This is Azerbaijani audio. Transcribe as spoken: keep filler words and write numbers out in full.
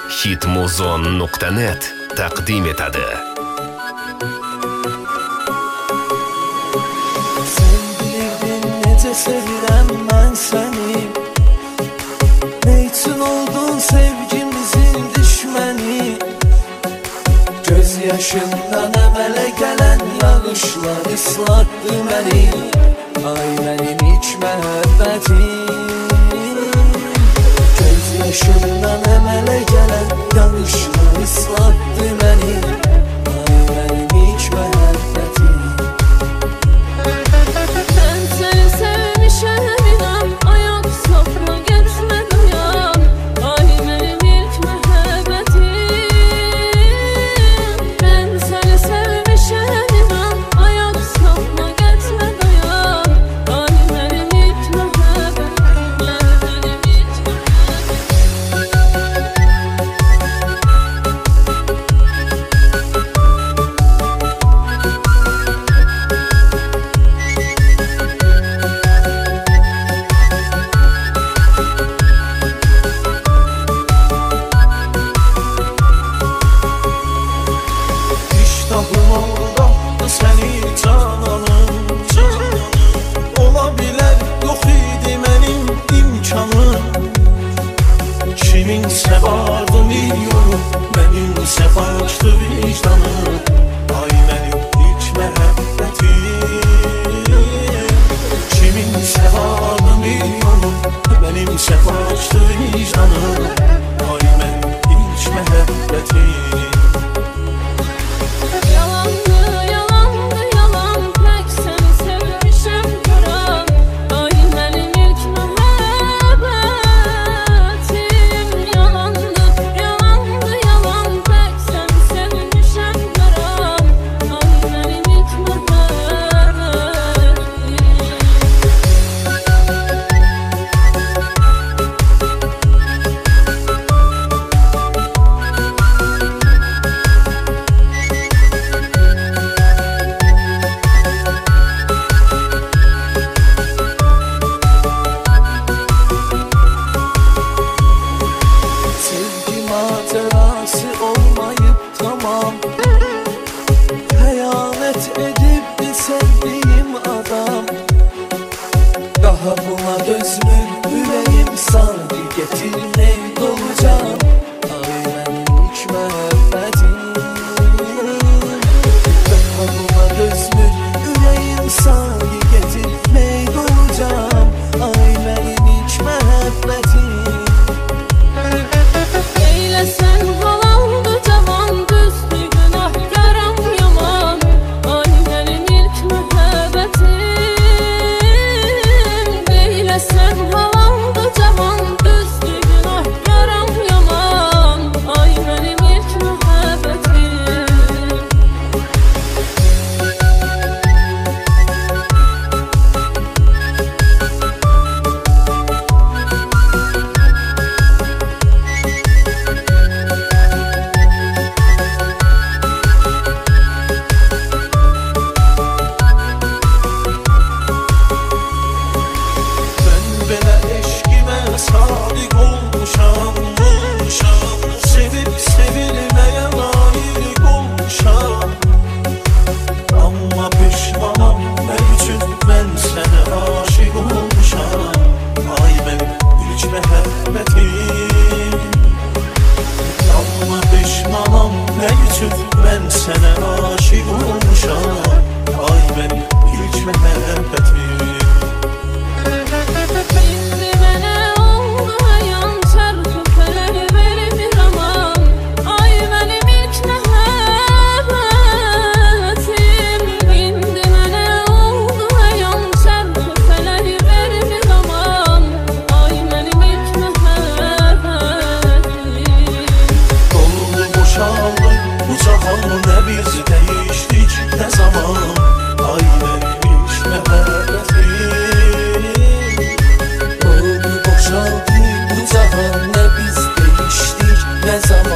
hitmuzon nuqta net taqdim etadi. Sen bilirdin nece sevirəm mən səni, ne için oldun sevgimizin düşməni? Göz yaşından əmələ gələn yağışlar ıslatdı məni. Ay mənim ilk məhəbbətim, göz yaşından əmələ gələn yağışlar ıslatdı məni. Ay mənim ilk məhəbbətim. Ben seni sevmişəm inan, ayaq safra getməd uyan. Ay mənim ilk məhəbbətim. Ben seni sevmişəm inan, ayaq safra getməd uyan. Ay mənim ilk məhəbbətim, mənim ilk İştahım oldu səni cananım, cananım. Ola bilər yox idi mənim imkanım. Kiminsə vardı milyonum, mənimsə faşdı vicdanım. Ay mənim ilk məhəbbətim. Kiminsə vardı milyonum, mənimsə faşdı vicdanım. Ay mənim ilk məhəbbətim. Yalandı, yalandı, yalan, pək səni sevmişəm qaram. Ay mənim ilk məhəbbətim. Yalandı, yalandı, yalan, pək səni sevmişəm qaram. Ay mənim ilk məhəbbətim. Sevgi macerası olmayıp tamam, xəyanət edib bir sevdiğim adam. Daha buna dözmür ürəyim, sanki getirmək olacağım. Ay mənim ilk məhəbbətim. Daha buna dözmür ürəyim, sanki getirmək olacağım. Ay mənim ilk məhəbbətim. Eyləsən halaldı cavan, düzdü günahkaram yaman. Ay mənim ilk məhəbbətim. Eyləsən halaldı cavan, düzdü günahkaram yaman. Ay mənim ilk məhəbbətim. Ben belə eşqimə sadiq olmuşam, olmuşam. Sevib sevilməyə layiq olmuşam. Amma pişmanam nə üçün mən sənə aşiq olmuşam. Ay mənim ilk məhəbbətim. Amma pişmanam nə üçün mən sənə aşiq olmuşam. Ay mənim ilk məhəbbətim. İndi mənə oldu hayan, çarxı fələri vermir aman. Ay mənim ilk məhəbbətim. İndi mənə oldu hayan, çarxı fələri vermir aman. Ay mənim ilk məhəbbətim. Doldu boşaldı bu cahan, nə biz dəyişdik nə zaman. Ay mənim ilk məhəbbətim. Doldu boşaldı bu cahan, nə biz dəyişdik nə zaman.